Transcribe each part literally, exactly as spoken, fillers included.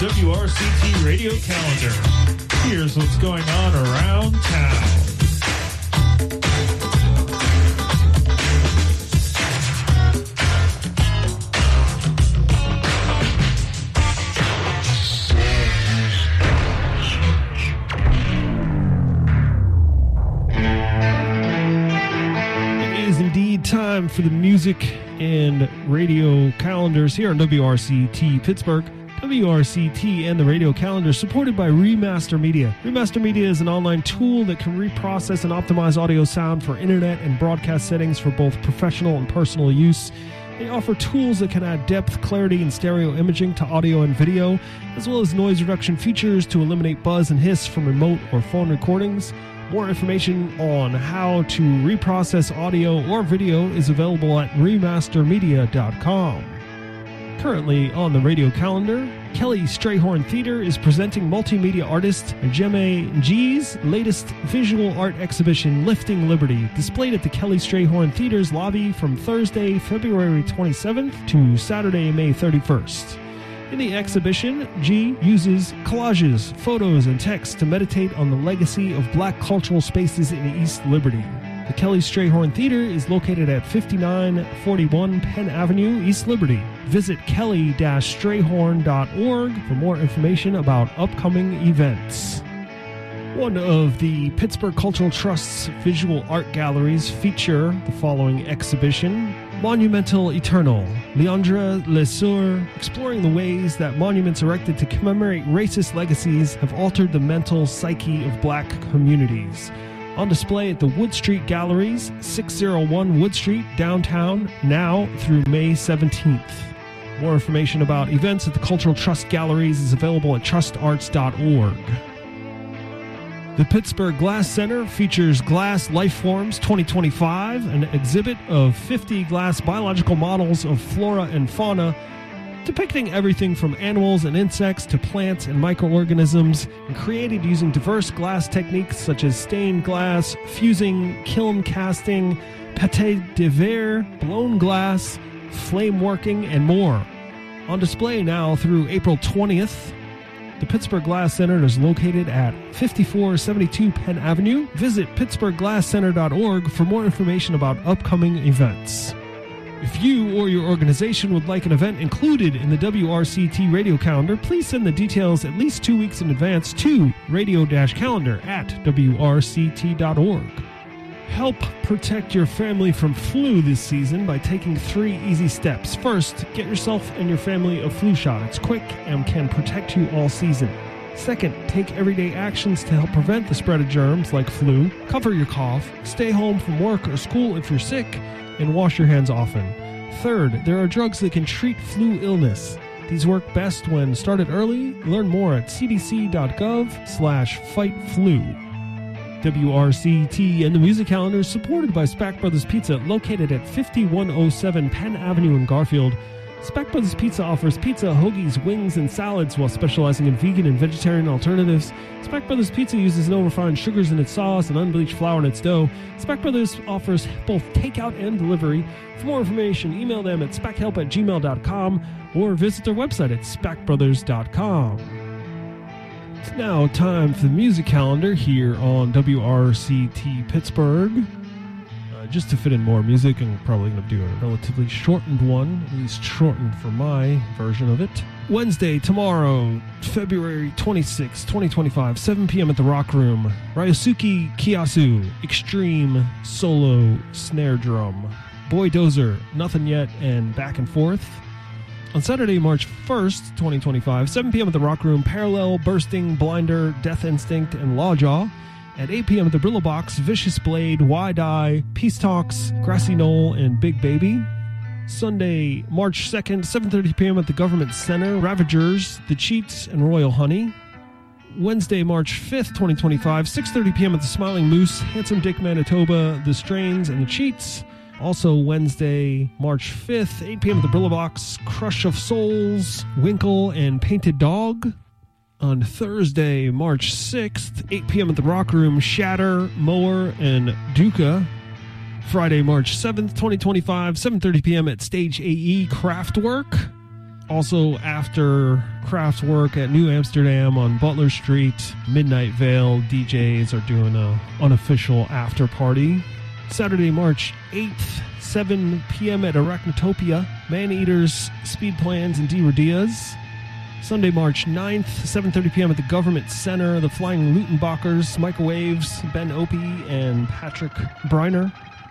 W R C T Radio Calendar. Here's what's going on around town. It is indeed time for the music and radio calendars here on W R C T Pittsburgh. W R C T and the radio calendar supported by Remaster Media. Remaster Media is an online tool that can reprocess and optimize audio sound for internet and broadcast settings for both professional and personal use. They offer tools that can add depth, clarity, and stereo imaging to audio and video, as well as noise reduction features to eliminate buzz and hiss from remote or phone recordings. More information on how to reprocess audio or video is available at remaster media dot com. Currently on the radio calendar, Kelly Strayhorn Theater is presenting multimedia artist Jemme G's latest visual art exhibition, Lifting Liberty, displayed at the Kelly Strayhorn Theater's lobby from Thursday, February twenty-seventh to Saturday, May thirty-first. In the exhibition, G uses collages, photos, and text to meditate on the legacy of black cultural spaces in East Liberty. The Kelly Strayhorn Theater is located at fifty-nine forty-one Penn Avenue, East Liberty. Visit kelly dash strayhorn dot org for more information about upcoming events. One of the Pittsburgh Cultural Trust's visual art galleries feature the following exhibition: Monumental Eternal, Leandra Lesueur, exploring the ways that monuments erected to commemorate racist legacies have altered the mental psyche of black communities. On display at the Wood Street Galleries, six oh one Wood Street, downtown, now through May seventeenth. More information about events at the Cultural Trust Galleries is available at trust arts dot org. The Pittsburgh Glass Center features Glass Lifeforms twenty twenty-five, an exhibit of fifty glass biological models of flora and fauna, depicting everything from animals and insects to plants and microorganisms, and created using diverse glass techniques such as stained glass, fusing, kiln casting, pâte de verre, blown glass, flame working, and more. On display now through April twentieth, the Pittsburgh Glass Center is located at fifty-four seventy-two Penn Avenue. Visit pittsburgh glass center dot org for more information about upcoming events. If you or your organization would like an event included in the W R C T radio calendar, please send the details at least two weeks in advance to radio-calendar at w r c t dot org. Help protect your family from flu this season by taking three easy steps. First, get yourself and your family a flu shot. It's quick and can protect you all season. Second, take everyday actions to help prevent the spread of germs like flu. Cover your cough, stay home from work or school if you're sick, and wash your hands often. Third, there are drugs that can treat flu illness. These work best when started early. Learn more at c d c dot gov slash fight flu. W R C T and the music calendar is supported by Spack Brothers Pizza, located at fifty-one oh seven Penn Avenue in Garfield. Spack Brothers Pizza offers pizza, hoagies, wings, and salads while specializing in vegan and vegetarian alternatives. Spack Brothers Pizza uses no refined sugars in its sauce and unbleached flour in its dough. Spack Brothers offers both takeout and delivery. For more information, email them at spackhelp at gmail dot com or visit their website at spack brothers dot com. It's now time for the music calendar here on W R C T Pittsburgh. Uh, just to fit in more music, and we're probably going to do a relatively shortened one, at least shortened for my version of it. Wednesday, tomorrow, February twenty-sixth, twenty twenty-five, seven p.m. at the Rock Room. Ryosuke Kiyasu, Extreme Solo Snare Drum. Boy Dozer, Nothing Yet, and Back and Forth. On Saturday, March first, twenty twenty-five, seven p.m. at the Rock Room, Parallel, Bursting, Blinder, Death Instinct, and Lawjaw. At eight p.m. at the Brillo Box, Vicious Blade, Why Die, Peace Talks, Grassy Knoll, and Big Baby. Sunday, March second, seven thirty p.m. at the Government Center, Ravagers, The Cheats, and Royal Honey. Wednesday, March fifth, twenty twenty-five, six thirty p.m. at the Smiling Moose, Handsome Dick Manitoba, The Strains, and The Cheats. Also Wednesday, March fifth, eight p.m. at the Brillo Box, Crush of Souls, Winkle, and Painted Dog. On Thursday, March sixth, eight p.m. at the Rock Room, Shatter, Mower, and Duca. Friday, March seventh, twenty twenty-five, seven thirty p.m. at Stage A E, Kraftwerk. Also, after Kraftwerk at New Amsterdam on Butler Street, Midnight Veil D Js are doing a unofficial after party. Saturday, March eighth, seven p.m. at Arachnotopia, Maneaters, Speed Plans, and D. Rodias. Sunday, March ninth, seven thirty p.m. at the Government Center, the Flying Lutenbachers, Microwaves, Ben Opie, and Patrick Briner.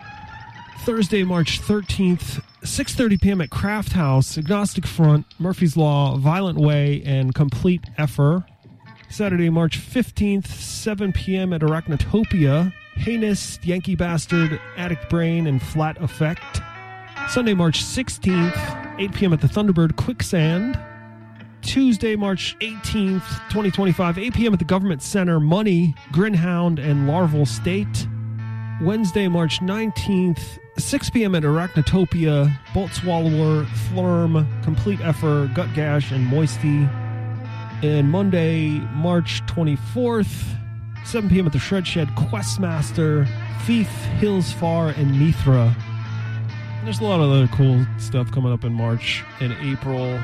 Thursday, March thirteenth, six thirty p.m. at Craft House, Agnostic Front, Murphy's Law, Violent Way, and Complete Effer. Saturday, March fifteenth, seven p.m. at Arachnotopia, Heinous, Yankee Bastard, Addict Brain, and Flat Effect. Sunday, March sixteenth, eight p.m. at the Thunderbird Quicksand. Tuesday, March eighteenth, twenty twenty-five, eight p.m. at the Government Center, Money, Grinhound, and Larval State. Wednesday, March nineteenth, six p.m. at Arachnotopia, Bolt Swallower, Flurm, Complete Effer, Gut Gash, and Moisty. And Monday, March twenty-fourth, seven p.m. at the Shred Shed, Questmaster, Thief, Hills Far, and Mithra. And there's a lot of other cool stuff coming up in March and April,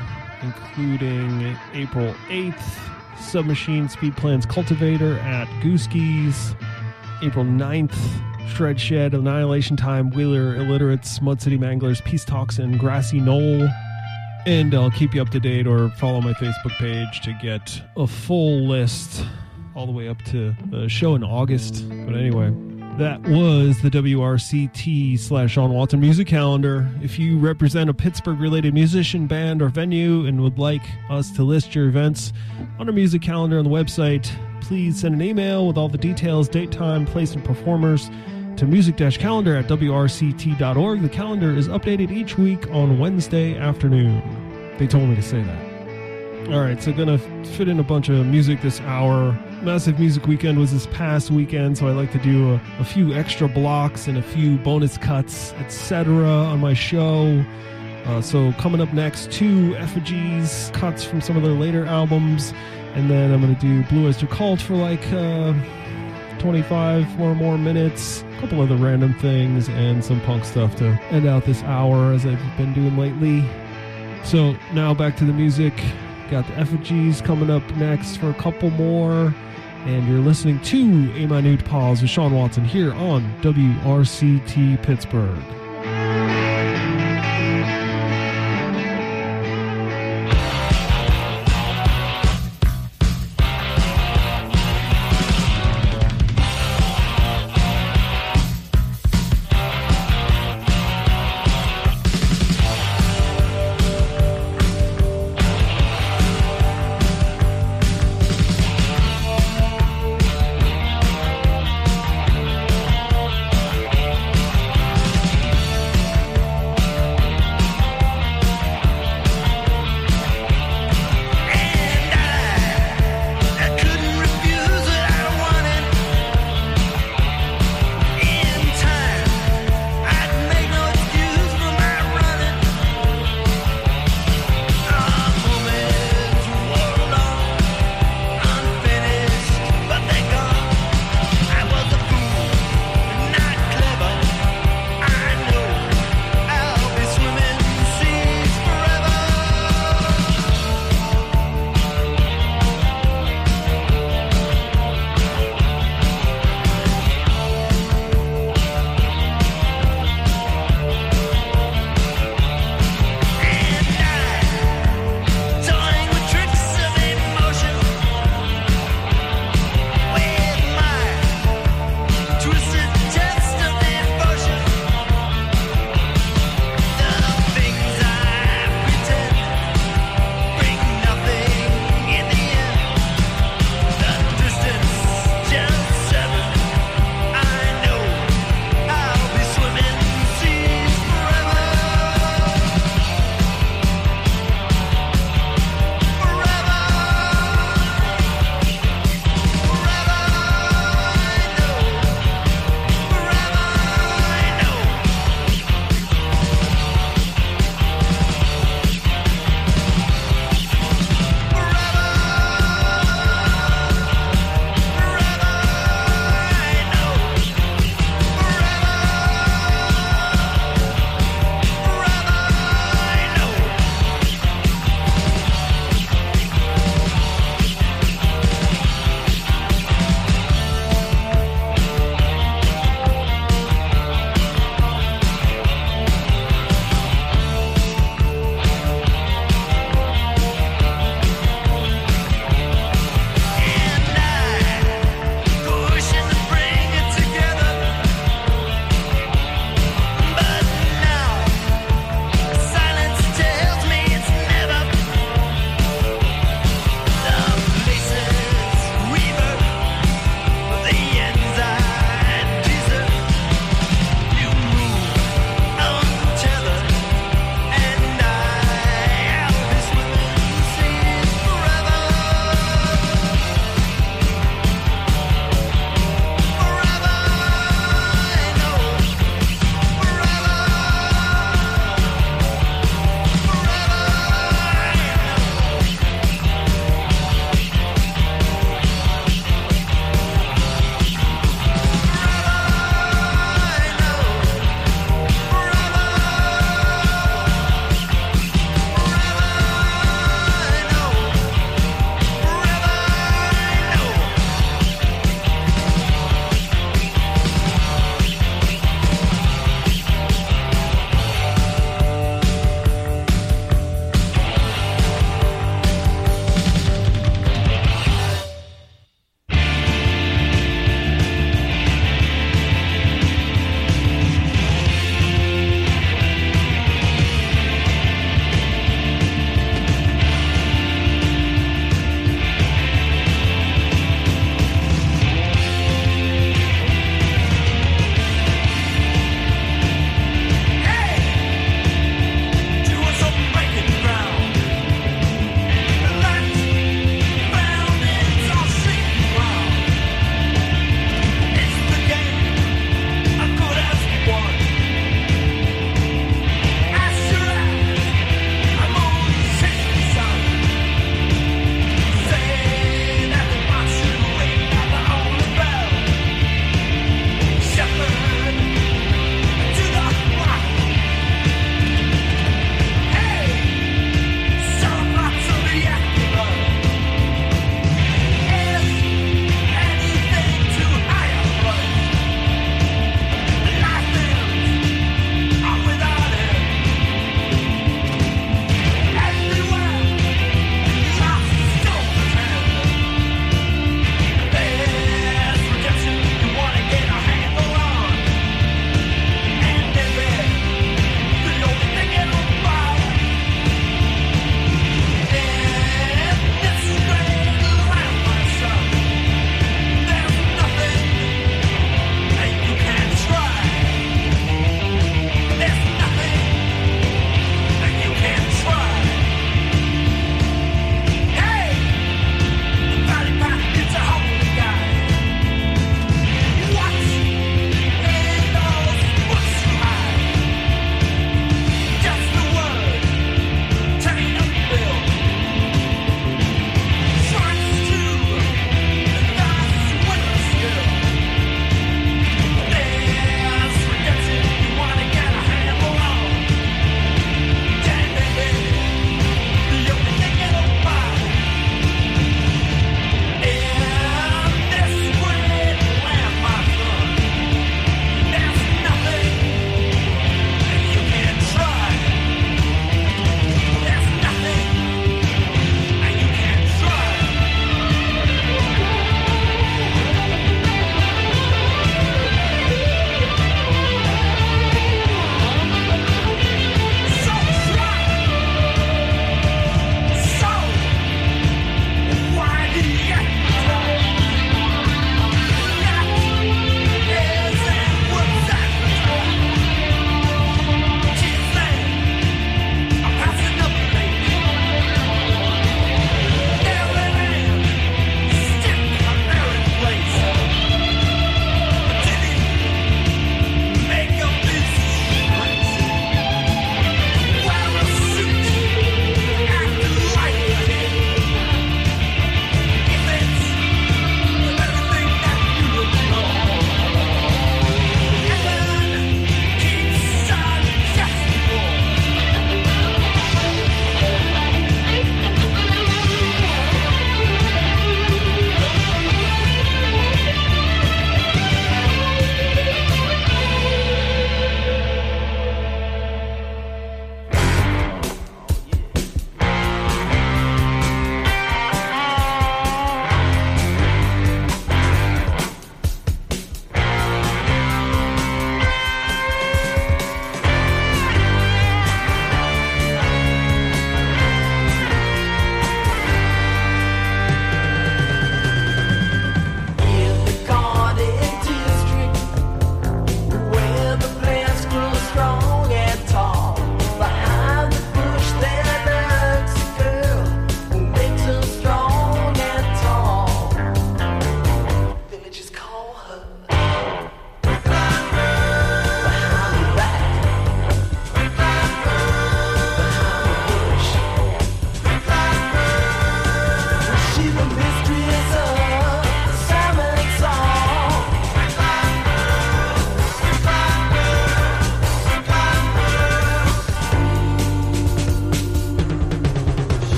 including April eighth, Submachine Speed Plans Cultivator at Gooskies. April ninth, Shred Shed, Annihilation Time, Wheeler Illiterates, Mud City Manglers, Peace Talks, and Grassy Knoll. And I'll keep you up to date or follow my Facebook page to get a full list all the way up to the show in August. But anyway, that was the W R C T slash Sean Watson music calendar. If you represent a Pittsburgh-related musician, band, or venue and would like us to list your events on our music calendar on the website, please send an email with all the details, date, time, place, and performers to music-calendar at W R C T dot org. The calendar is updated each week on Wednesday afternoon. They told me to say that. All right, so gonna fit in a bunch of music this hour. Massive Music Weekend was this past weekend, so I like to do a, a few extra blocks and a few bonus cuts, et cetera on my show. Uh, so coming up next, two effigies, cuts from some of their later albums, and then I'm going to do Blue Oyster Cult for like uh, twenty-five or more minutes, a couple other random things, and some punk stuff to end out this hour as I've been doing lately. So now back to the music. Got the effigies coming up next for a couple more. And you're listening to A Minute Pause with Sean Watson here on W R C T Pittsburgh.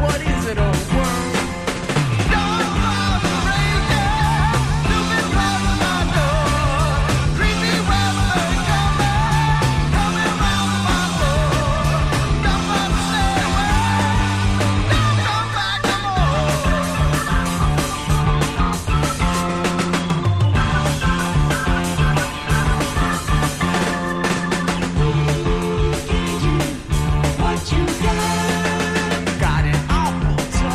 Got an awful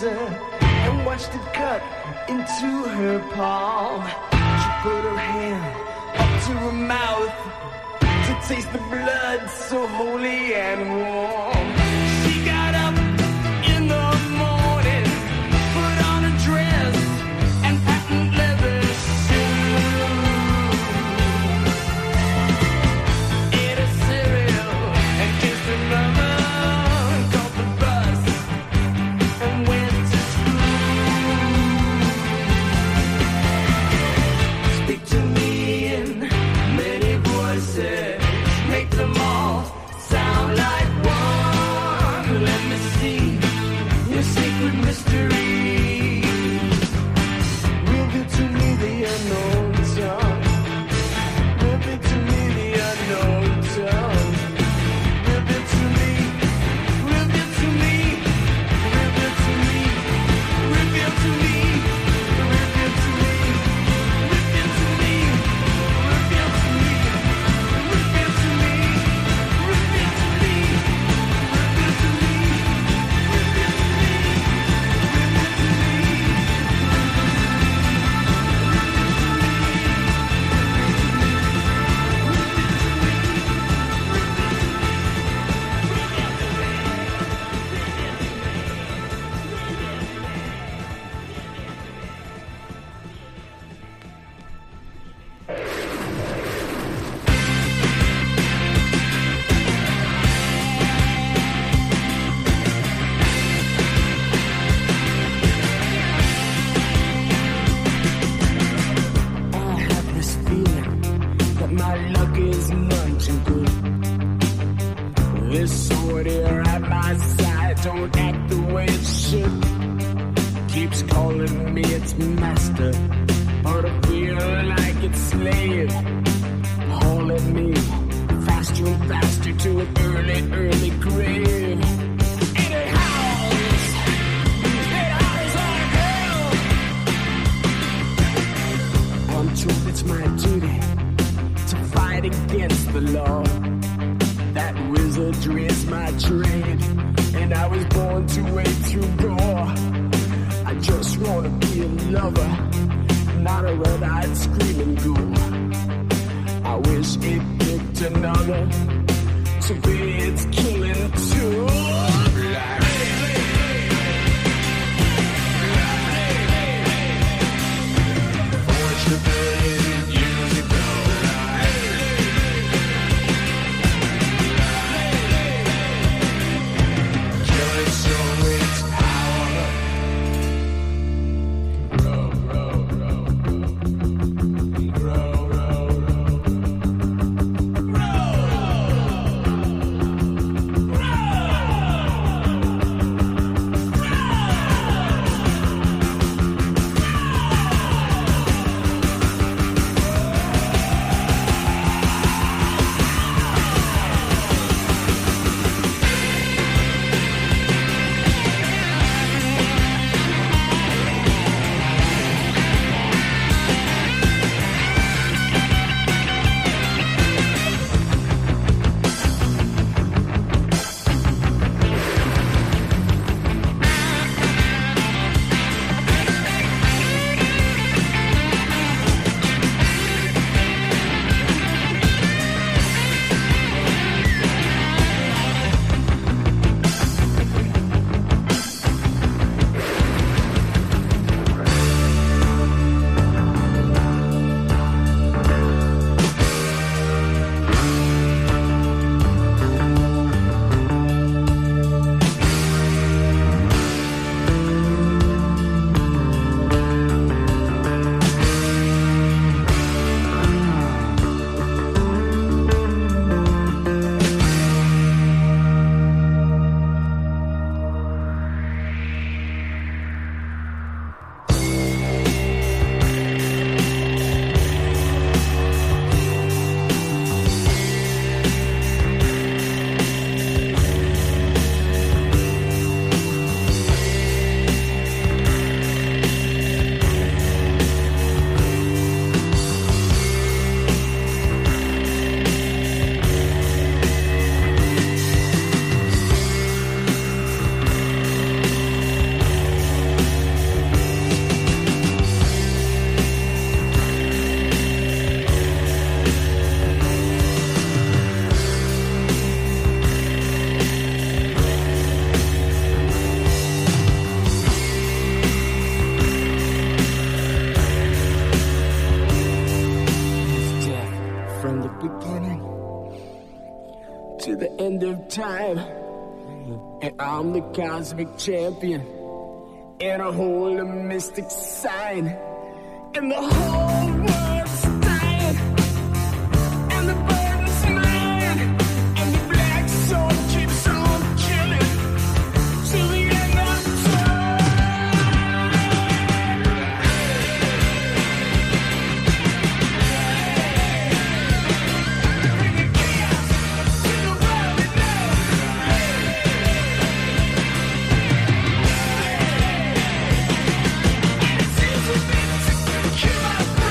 razor and watched it cut into her palm. She put her hand up to her mouth to taste the blood so holy and warm. She got up in the morning, put on a dress and patent leather shoes, ate a cereal and kissed her mama, caught the bus and went to school. Speak to me in many voices, make them all sound like one. Let me see your secret mystery. Reveal to me the unknown tongue. Reveal to me the unknown tongue. Reveal to me. Reveal to me. Reveal to me. Reveal to me. Reveal to me. Reveal to me. Reveal to me. Reveal to me. Reveal to me. Reveal to me. Reveal to me. I have this feeling that my luck is none too good. This sword here at my side don't act the way it should. Keeps calling me its master, but I feel like its slave, hauling me faster and faster to an early, early grave. And it howls, it howls like hell. I'm told it's my duty to fight against the law. That wizardry is my trade, and I was born to wade through gore. I just wanna be a lover, not a red-eyed screaming ghoul. I wish it picked another to be its killing tool. Forged a billion years ago. Killing so its power. Row, row, row, row, row, row, row. from the beginning to the end of time. And I'm the cosmic champion, and I hold a mystic sign, and the whole world's dying, and the burden's mine, and the black soul keeps on killing till the end of time. Bringing chaos to the world at now. And it seems we've been to kill our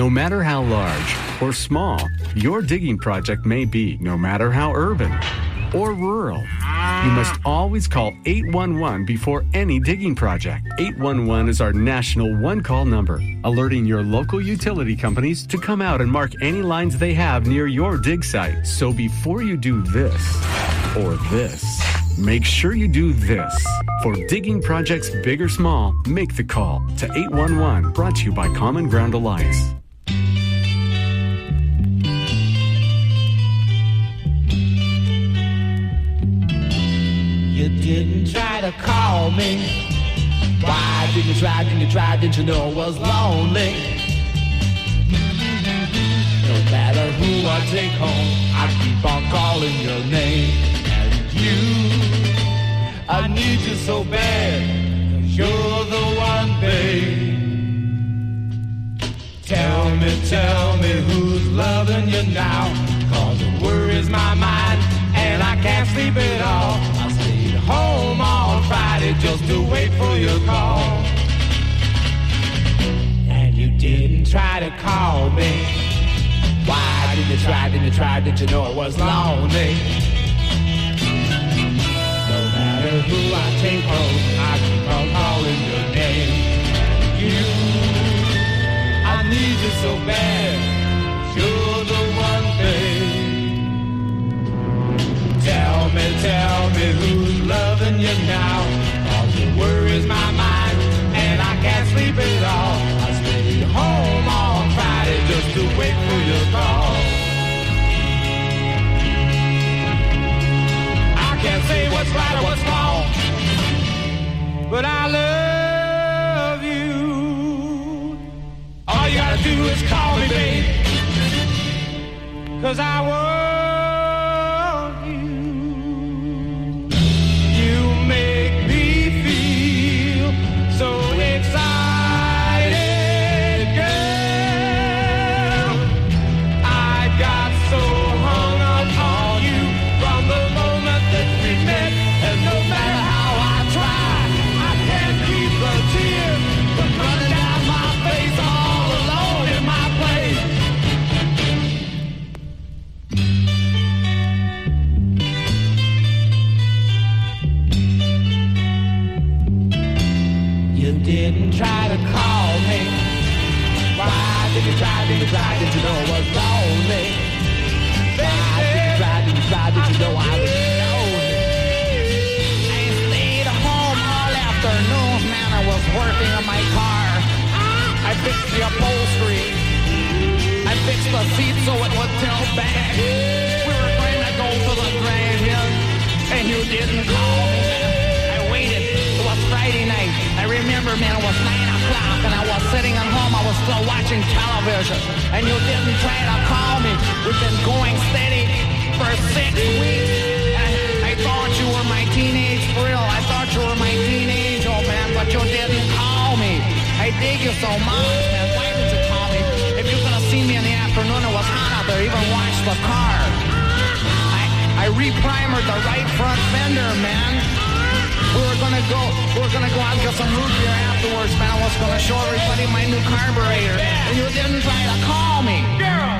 No matter how large or small your digging project may be, no matter how urban or rural, you must always call eight one one before any digging project. eight one one is our national one-call number, alerting your local utility companies to come out and mark any lines they have near your dig site. So before you do this or this, make sure you do this. For digging projects big or small, make the call to eight one one, brought to you by Common Ground Alliance. You didn't try to call me. Why didn't you try, didn't you try, didn't you know I was lonely? No matter who I take home, I keep on calling your name. And you, I need you so bad, 'cause you're the one, babe. Tell me, tell me who's loving you now, 'cause it worries my mind, and I can't sleep at all. I stayed home on Friday just to wait for your call. And you didn't try to call me. Why didn't you try, didn't you try, didn't you know it was lonely? No matter who I take home, I keep on calling your name. You, I need you so bad, you're the one, babe. Tell me, tell me who's loving you now, 'cause it worries my mind, and I can't sleep at all. I stayed home on Friday just to wait for your call. I can't say what's right or what's wrong, but I love you. All you gotta do is call me, babe, 'cause I want so excited, girl. I got so hung up on you from the moment that we met, and no matter how I try, I can't keep the tears from running down my face all alone in my place. You didn't try to call me. Why did you try, did you try, did you know I was lonely? Why did you try, did you try, did you know I was lonely? I stayed home all afternoon, man, I was working on my car. I fixed the upholstery. I fixed the seat so it would tilt back. We were going to go to the graveyard, and you didn't call me, man. I waited. It was Friday night. I remember, man, it was nine o'clock, and I was sitting at home. I was still watching television, and you didn't try to call me. We've been going steady for six weeks. And I thought you were my teenage thrill. I thought you were my teenage old man, but you didn't call me. I dig you so much, man. Why did you call me? If you could have seen me in the afternoon, it was hot out there. Even washed the car. I I re-primered the right front fender, man. We were gonna go, we were gonna go out and get some root beer afterwards, man. I was gonna show everybody my new carburetor, and you didn't try to call me. Girl.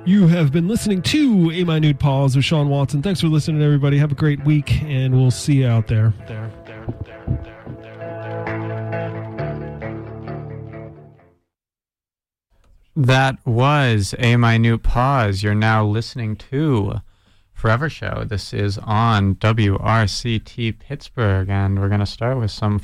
You have been listening to A Minute Pause with Sean Watson. Thanks for listening, everybody. Have a great week, and we'll see you out there. There, there, there, there, there, there. That was A Minute Pause. You're now listening to Forever Show. This is on W R C T Pittsburgh, and we're going to start with some